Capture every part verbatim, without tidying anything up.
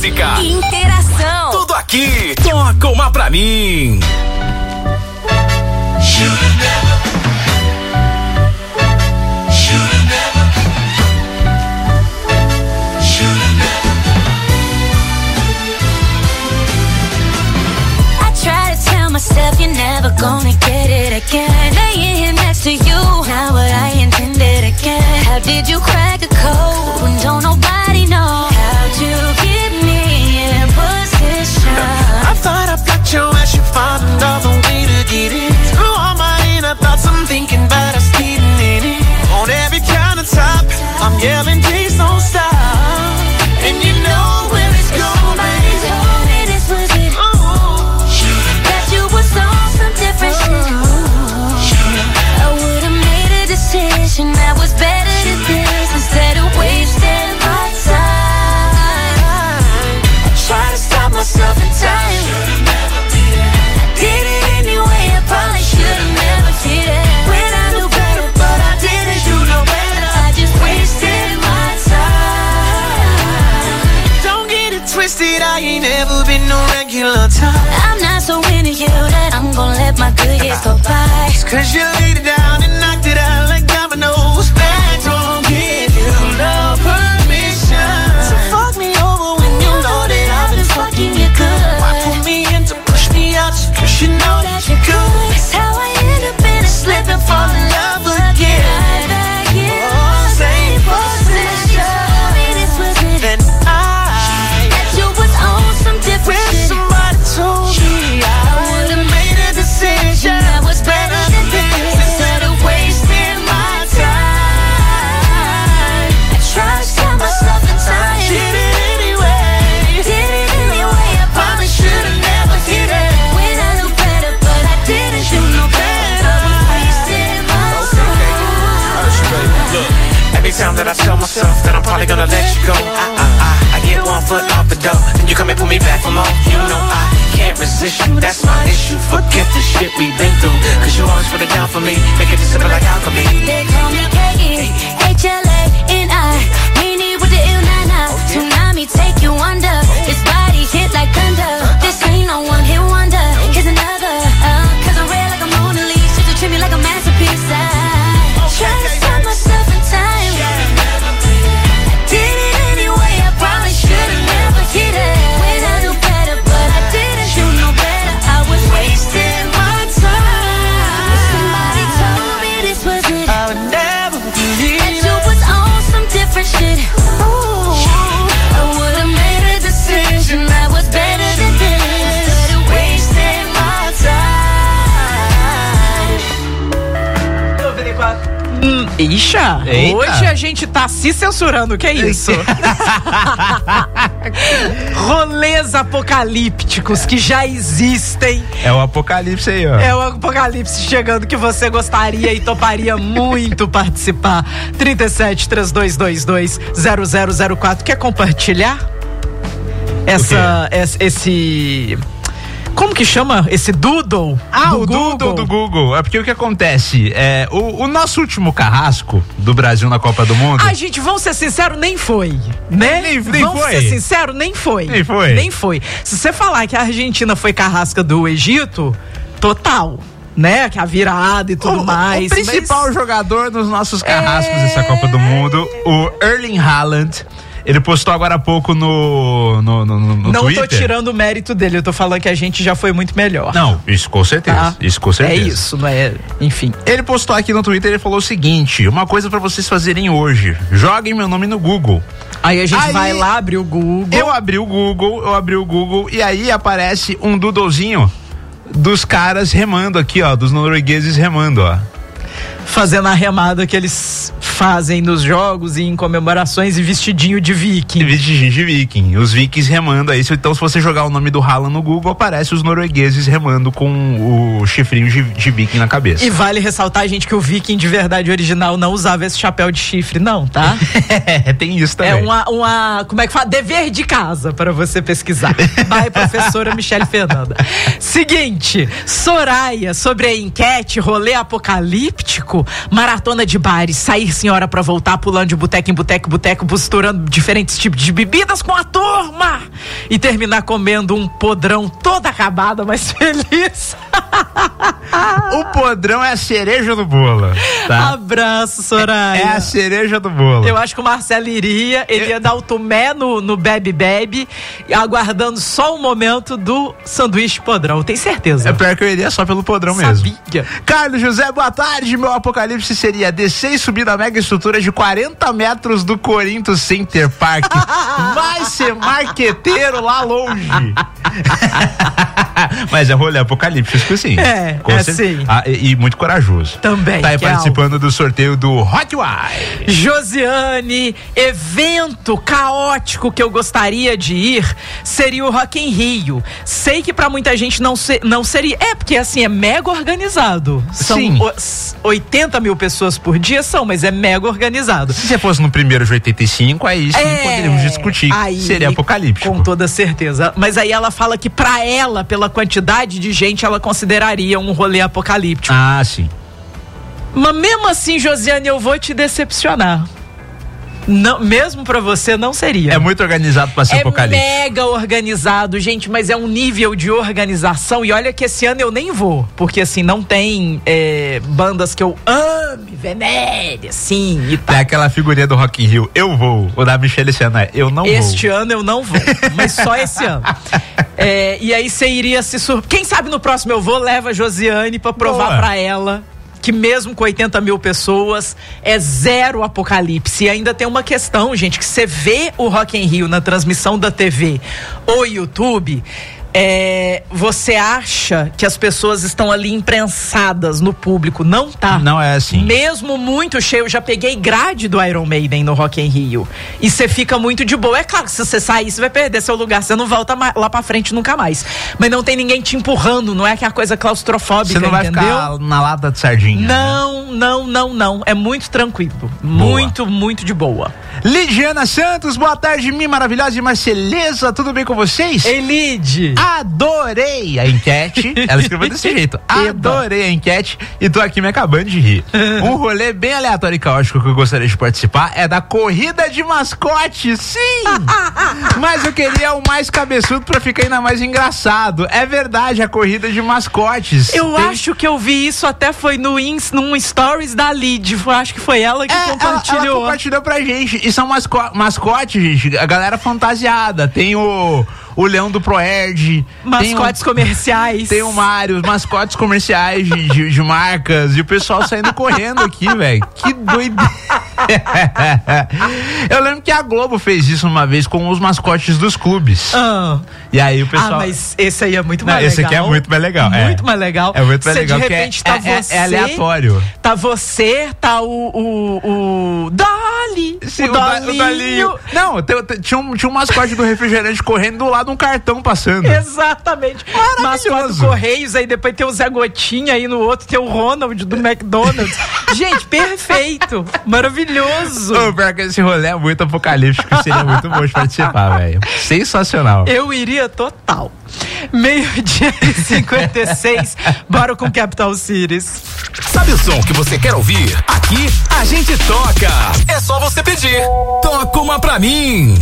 música, interação, tudo aqui. Toca uma pra mim. Myself, you're never gonna get it again. Laying here next to you, not what I intended again. How did you crack a code when don't nobody know? How'd you get me in position? I thought I blocked your ass, you found another way to get in. Through all my inner thoughts, I'm thinking about us getting in it. On every countertop, I'm yelling, please don't stop. And you know where it's going. That was better than this. Instead of wasting my time, I try to stop myself in time. I did it anyway. I probably should've never did it. When I knew better, but I didn't do no better. I just wasted my time. Don't get it twisted, I ain't never been no regular time. I'm not so into you that I'm gonna let my good years go by. It's cause you laid it down and knocked it out like dominoes. That don't give you no permission to fuck me over when you know that I've been fucking you good. Why put me in to push me out just cause you know that you're good? That's how I end up in a slip and fall in love again. Oh, same position. Then I that you was on some different shit. Somebody told me I would've made a decision that was better than this. Instead of wasting my time, I tried to stop myself in time. Did it anyway. Did it anyway. I probably should've never did it. When I knew better, but I didn't do no better. I was wasting my time. Look, every time that I tell myself that I'm probably gonna let you go, I, I, I, I get one foot off the door, then you come and pull me back for more. You know I can't resist you, that's my issue. Forget the shit we've been through, cause you always put it down for me, make it simple like alchemy. They call me K E H L A N I, meaning with the ill nana. Tsunami take you under, this body hit like thunder. This ain't no one hit wonder, here's another. Uh, cause I'm real like a Mona Lisa, you treat me like a masterpiece. I try to stop myself in time. I did it anyway, I probably should've never did it. When I knew better, but I didn't do no better. I was wasting my time. Somebody told me this was it. I would never believe that you was on some different shit. Ooh, I would've made a decision that was better than this. Instead of wasting my time. Hum, Ixa, Eita. Hoje a gente tá se censurando, que é isso? Rolês apocalípticos que já existem. É o apocalipse aí, ó. É o apocalipse chegando que você gostaria e toparia muito participar. trinta e sete, três dois dois dois, zero zero zero quatro. Quer compartilhar? Essa, esse, esse... Como que chama esse doodle? Ah, do o Google? doodle do Google. É porque o que acontece? É, o, o nosso último carrasco do Brasil na Copa do Mundo. Ah, gente, vamos ser sinceros, nem foi, né? Nem, nem vamos foi. ser sinceros, nem foi. Nem foi. Nem foi. Se você falar que a Argentina foi carrasca do Egito, total, né? Que a virada e tudo o, mais. O principal mas... jogador dos nossos carrascos é... dessa Copa do Mundo, o Erling Haaland. Ele postou agora há pouco no, no, no, no Não Twitter. tô tirando o mérito dele, eu tô falando que a gente já foi muito melhor. Não, isso com certeza. Tá? Isso com certeza. É isso, não é? Enfim. Ele postou aqui no Twitter, ele falou o seguinte: uma coisa pra vocês fazerem hoje, joguem meu nome no Google. Aí a gente Aí, vai lá, abrir o Google. Eu abri o Google, eu abri o Google e aí aparece um doodlezinho dos caras remando aqui, ó, dos noruegueses remando, ó. Fazendo a remada que eles fazem nos jogos e em comemorações e vestidinho de viking. Vestidinho de viking, os vikings remando aí. Então, se você jogar o nome do Haaland no Google, aparece os noruegueses remando com o chifrinho de, de viking na cabeça. E vale ressaltar, gente, que o viking de verdade original não usava esse chapéu de chifre, não, tá? É, tem isso também. É uma, uma, como é que fala? Dever de casa para você pesquisar. Vai, professora Michele Fernanda. Seguinte, Soraya, sobre a enquete, rolê apocalíptico, maratona de bares, sair senhora pra voltar pulando de boteco em boteco, boteco, misturando diferentes tipos de bebidas com a turma e terminar comendo um podrão toda acabada, mas feliz. O podrão é a cereja do bolo, tá? Abraço, Soraya. É a cereja do bolo. Eu acho que o Marcelo iria, ele ia dar o tomé no, no Bebe Bebe, aguardando só o momento do sanduíche podrão, tem certeza. É pior que eu iria só pelo podrão Sabia. mesmo. Carlos José, boa tarde. Meu apocalipse seria descer e subir na mega estrutura de quarenta metros do Corinthians Center Park. Vai ser marqueteiro lá longe. Mas é rolê apocalíptico, sim. É, Com é certeza. sim. Ah, e, e muito corajoso. Também. Tá aí que é participando algo. do sorteio do Hot Wire. Josiane, evento caótico que eu gostaria de ir seria o Rock in Rio. Sei que pra muita gente não, se, não seria. É, porque assim, é mega organizado. São Sim. o, oitenta mil pessoas por dia são, mas é mega organizado. Se você fosse no primeiro de oitenta e cinco, aí sim É, poderíamos discutir. aí, Seria apocalíptico. Com toda certeza. Mas aí ela fala que pra ela, pela quantidade de gente, ela consideraria um rolê apocalíptico. Ah, sim. Mas mesmo assim, Josiane, eu vou te decepcionar. Não, mesmo pra você, não seria. É muito organizado pra ser É apocalíptico. mega organizado, gente, mas é um nível de organização. E olha que esse ano eu nem vou, porque assim, não tem é, bandas que eu ame, venere, assim, e tal. É aquela figurinha do Rock in Rio. Eu vou. O da Michelle esse ano é eu não Este vou. ano eu não vou, mas só esse ano. É, e aí você iria se sur... Quem sabe no próximo eu vou, leva a Josiane pra provar Boa. pra ela que mesmo com oitenta mil pessoas é zero apocalipse. E ainda tem uma questão, gente, que você vê o Rock in Rio na transmissão da T V ou YouTube, é, você acha que as pessoas estão ali imprensadas no público. Não tá. Não é assim. Mesmo muito cheio, eu já peguei grade do Iron Maiden no Rock in Rio. E você fica muito de boa. É claro que se você sair, você vai perder seu lugar. Você não volta ma- lá pra frente nunca mais. Mas não tem ninguém te empurrando. Não é que é a coisa claustrofóbica, Você não vai entendeu? ficar na lata de sardinha. Não, não, não, não. É muito tranquilo. Muito, muito de boa. Lidiana Santos, boa tarde, minha maravilhosa e Marceleza, tudo bem com vocês? Elide. Adorei a enquete. Ela escreveu desse jeito. Adorei a enquete e tô aqui me acabando de rir. Um rolê bem aleatório e caótico que eu gostaria de participar é da corrida de mascote. Sim! Mas eu queria o mais cabeçudo pra ficar ainda mais engraçado. É verdade, a corrida de mascotes. Eu Tem- acho que eu vi isso até foi no ins, num stories da Lid. Eu acho que foi ela que É, ela, compartilhou. ela compartilhou pra gente. E são masco mascotes, gente. A galera fantasiada. Tem o, o Leão do Proerd. Mascotes tem o, comerciais. Tem o Mário, os mascotes comerciais de, de, de marcas. E o pessoal saindo correndo aqui, velho. Que doideira. Eu lembro que a Globo fez isso uma vez com os mascotes dos clubes. Ah. E aí o pessoal. Ah, mas esse aí é muito Não, mais esse legal. aqui é muito mais legal. Muito é. mais legal. É muito mais Cê, legal. de que repente é, tá é, você. é aleatório. Tá você, tá o. O. o Dolly. Sim, o, o, da- o Dolinho. Dalinho. Não, tem- tem- tinha, um, tinha um mascote do refrigerante correndo do lado de um cartão passando. Exatamente. Maravilhoso. Mascote do Correios, aí depois tem o Zé Gotinha, aí no outro tem o Ronald do McDonald's. Gente, perfeito. Maravilhoso. Ô, pior que esse rolê é muito apocalíptico, seria muito bom de participar, velho. Sensacional. Eu iria total. Meio-dia e cinquenta e seis. Bora com Capital Cities. Sabe o som que você quer ouvir? Aqui a gente toca. É só você pedir. Toca uma pra mim.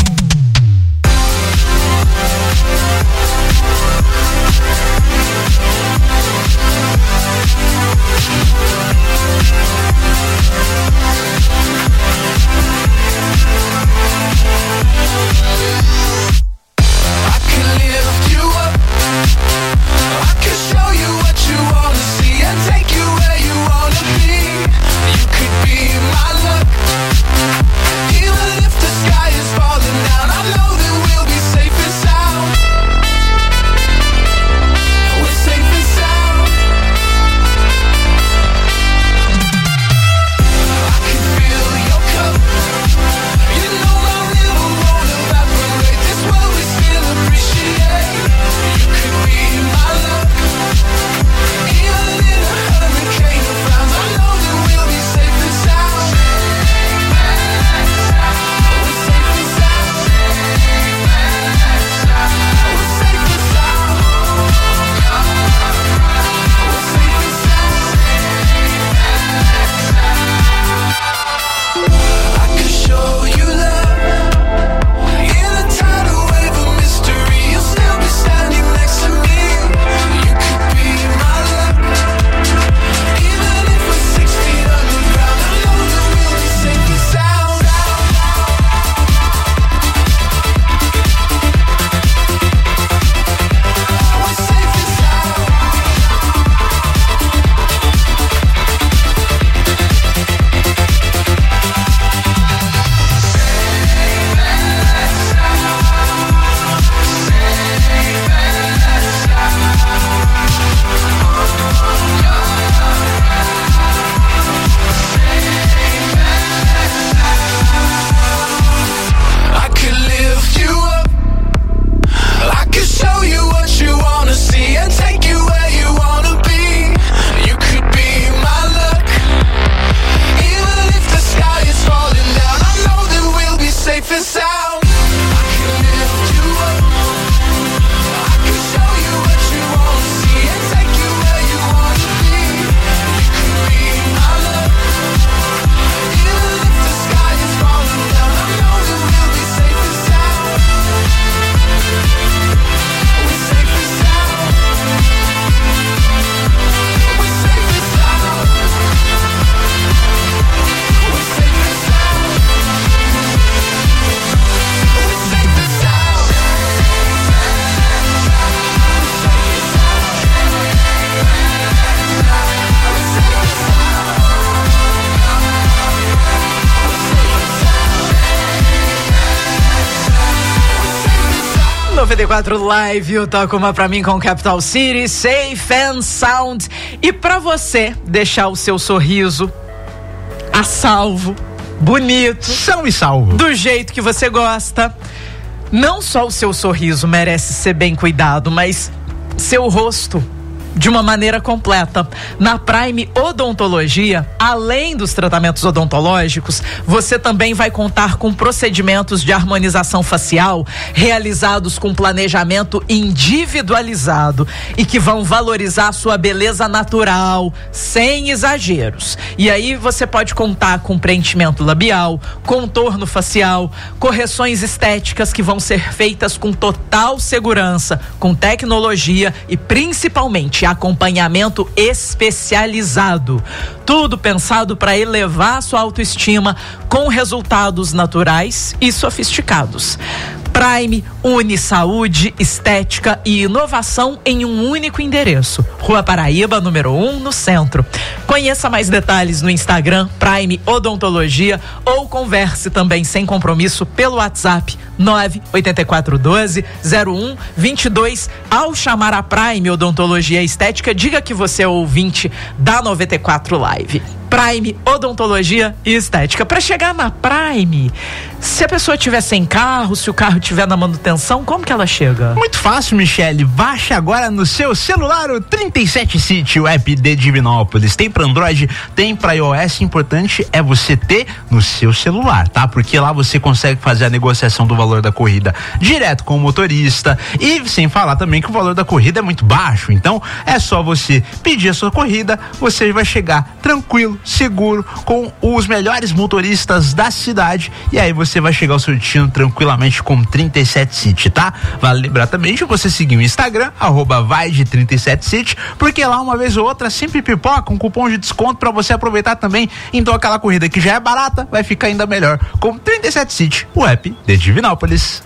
Even if the sky is falling down down. I can lift you up. I can show you what you won't see and take you where you wanna be. You can be my love. Even if the sky is falling down, I know that we'll be safe and sound. We're safe and sound. We're safe and sound. We're safe and sound. We're safe and sound. noventa e quatro Live, eu toco uma pra mim com Capital City, Safe and Sound. E pra você deixar o seu sorriso a salvo, bonito, São e salvo. do jeito que você gosta, não só o seu sorriso merece ser bem cuidado, mas seu rosto de uma maneira completa. Na Prime Odontologia, além dos tratamentos odontológicos, você também vai contar com procedimentos de harmonização facial realizados com planejamento individualizado e que vão valorizar a sua beleza natural, sem exageros. E aí você pode contar com preenchimento labial, contorno facial, correções estéticas que vão ser feitas com total segurança, com tecnologia e principalmente acompanhamento especializado. Tudo pensado para elevar a sua autoestima com resultados naturais e sofisticados. Prime une saúde, estética e inovação em um único endereço. Rua Paraíba, número um, no centro. Conheça mais detalhes no Instagram Prime Odontologia ou converse também sem compromisso pelo WhatsApp nove oito quatro um dois zero um dois dois. Ao chamar a Prime Odontologia Estética, diga que você é ouvinte da noventa e quatro Live. Prime Odontologia e Estética. Para chegar na Prime, se a pessoa tiver sem carro, se o carro tiver na manutenção, como que ela chega? Muito fácil, Michele. Baixa agora no seu celular o trinta e sete City, o app de Divinópolis. Tem para Android, tem para iOS. Importante é você ter no seu celular, tá? Porque lá você consegue fazer a negociação do valor da corrida direto com o motorista, e sem falar também que o valor da corrida é muito baixo. Então é só você pedir a sua corrida, você vai chegar tranquilo, seguro, com os melhores motoristas da cidade, e aí você vai chegar ao seu destino tranquilamente com trinta e sete City, tá? Vale lembrar também de você seguir o Instagram, arroba vai de trinta e sete City, porque lá uma vez ou outra sempre pipoca um cupom de desconto pra você aproveitar também. Então aquela corrida que já é barata vai ficar ainda melhor com trinta e sete City, o app de Divinópolis.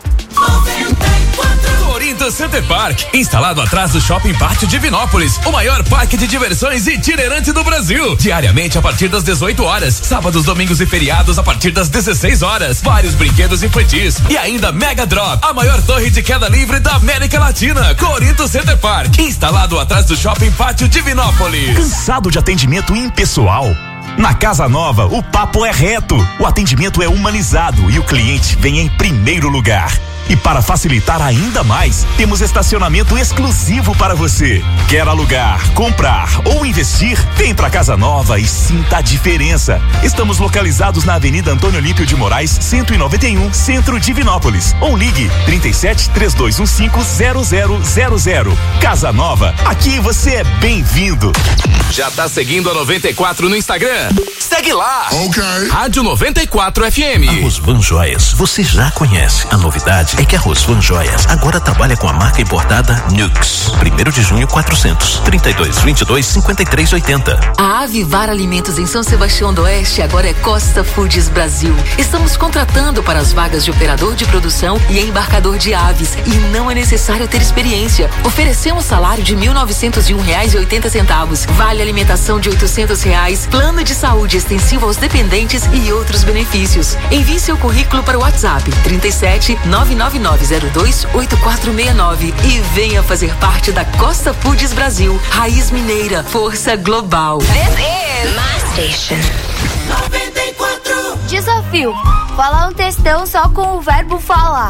Corinto Center Park, instalado atrás do Shopping Pátio Divinópolis, o maior parque de diversões itinerante do Brasil. Diariamente a partir das dezoito horas, sábados, domingos e feriados a partir das dezesseis horas. Vários brinquedos infantis e ainda Mega Drop, a maior torre de queda livre da América Latina. Corinto Center Park, instalado atrás do Shopping Pátio Divinópolis. Cansado de atendimento impessoal? Na Casa Nova, o papo é reto, o atendimento é humanizado e o cliente vem em primeiro lugar. E para facilitar ainda mais, temos estacionamento exclusivo para você. Quer alugar, comprar ou investir? Vem pra Casa Nova e sinta a diferença. Estamos localizados na Avenida Antônio Olímpio de Moraes, cento e noventa e um, Centro Divinópolis. Ou ligue trinta e sete, três dois um cinco, zero zero zero zero. Casa Nova, aqui você é bem-vindo. Já tá seguindo a noventa e quatro no Instagram? Segue lá! Ok. Rádio noventa e quatro F M. A Rosvan Joias, você já conhece. A novidade é que a Rosvan Joias agora trabalha com a marca importada Nux. Primeiro de junho, quatrocentos, trinta e dois, vinte e dois, cinquenta e três, oitenta. A Avivar Alimentos em São Sebastião do Oeste agora é Costa Foods Brasil. Estamos contratando para as vagas de operador de produção e embarcador de aves, e não é necessário ter experiência. Oferecemos salário de mil novecentos e um reais e oitenta centavos, vale alimentação de oitocentos reais, plano de saúde extensivo aos dependentes e outros benefícios. Envie seu currículo para o WhatsApp trinta e sete, nove nove nove zero dois, oito quatro seis nove e venha fazer parte da Costa Foods Brasil, raiz mineira, força global. This is my station. noventa e quatro. Desafio: falar um textão só com o verbo falar. Eu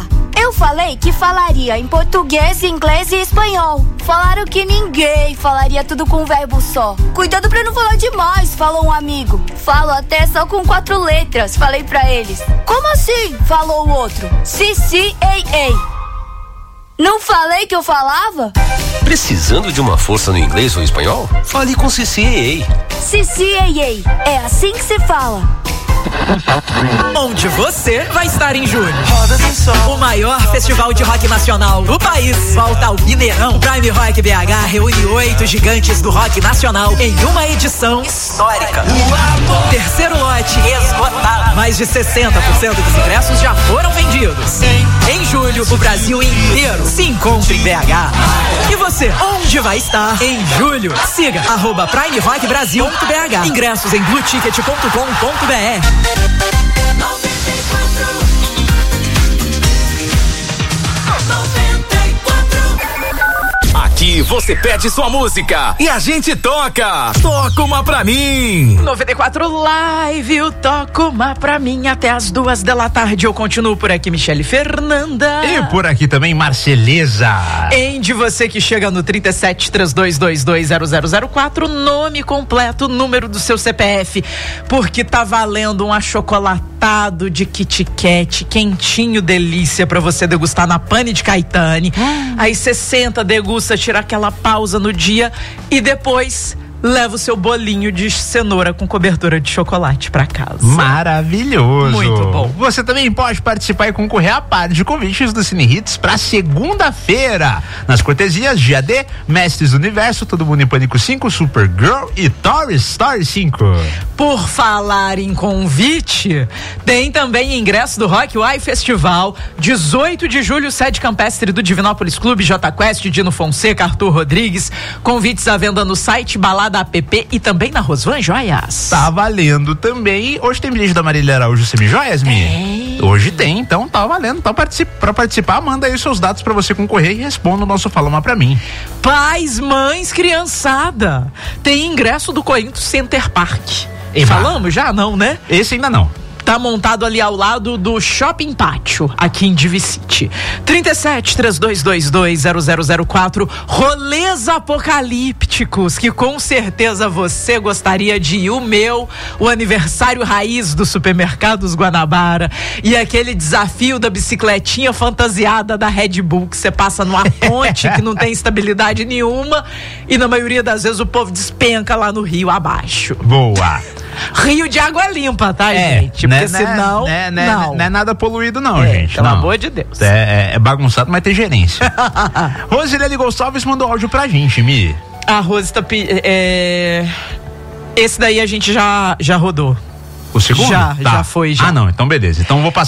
Eu falei que falaria em português, inglês e espanhol. Falaram que ninguém falaria tudo com um verbo só. Cuidado pra não falar demais, falou um amigo. Falo até só com quatro letras, falei pra eles. Como assim? Falou o outro. Si, si, ei, ei. Não falei que eu falava? Precisando de uma força no inglês ou espanhol? Fale com Cici Ei Ei. Cici Ei Ei. É assim que se fala. Onde você vai estar em julho? O maior festival de rock nacional do país volta ao Mineirão. Prime Rock B H reúne oito gigantes do rock nacional em uma edição histórica. Terceiro lote esgotado. Mais de sessenta por cento dos ingressos já foram vendidos. Em julho, o Brasil inteiro se encontra em B H. E você, onde vai estar em julho? Siga arroba Prime Rock Brasil ponto B H. Ingressos em blue ticket ponto com ponto b r. Aqui você pede sua música e a gente toca. Toca uma pra mim. noventa e quatro Live, o Toca uma pra mim até as duas da tarde. Eu continuo por aqui, Michele Fernanda. E por aqui também, Marceleza. Em de você que chega no trinta e sete, três dois dois dois, zero zero zero quatro, nome completo, número do seu C P F, porque tá valendo um achocolatado de Kit Kat, quentinho, delícia, pra você degustar na Pane de Caetane. Hum. Aí você senta, degusta, tira aquela pausa no dia e depois leva o seu bolinho de cenoura com cobertura de chocolate pra casa. Maravilhoso. Muito bom. Você também pode participar e concorrer a par de convites do Cine Hits pra segunda-feira. Nas cortesias G A D, Mestres do Universo, Todo Mundo em Pânico cinco, Supergirl e Toy Story cinco. Por falar em convite, tem também ingresso do Rock Why Festival, dezoito de julho, sede campestre do Divinópolis Clube, J Quest, Dino Fonseca, Arthur Rodrigues. Convites à venda no site Balada da App e também na Rosvan Joias. Tá valendo também. Hoje tem bilhete da Marília Araújo Semijoias, Mi? Hoje tem, então tá valendo. Então particip, pra participar, manda aí os seus dados pra você concorrer e responda o nosso Fala Uma Pra Mim. Pais, mães, criançada. Tem ingresso do Corinto Center Park. E falamos já? Não, né? Esse ainda não. Tá montado ali ao lado do Shopping Pátio, aqui em Divicity. trinta e sete, três dois dois dois, zero zero zero quatro. Rolês apocalípticos, que com certeza você gostaria de ir. O meu, o aniversário raiz do Supermercados Guanabara e aquele desafio da bicicletinha fantasiada da Red Bull, que você passa numa ponte que não tem estabilidade nenhuma e na maioria das vezes o povo despenca lá no rio abaixo. Boa! Rio de água limpa, tá, é, gente? Né, Porque né, senão, né, né, não. Não é nada poluído não, é, gente. Pelo não. amor de Deus. É, é bagunçado, mas tem gerência. Rosilene Gonçalves mandou áudio pra gente, Mi. A Rose tá... É... Esse daí a gente já, já rodou. O segundo? Já, tá. já foi, já. Ah, não, então beleza. Então vou passar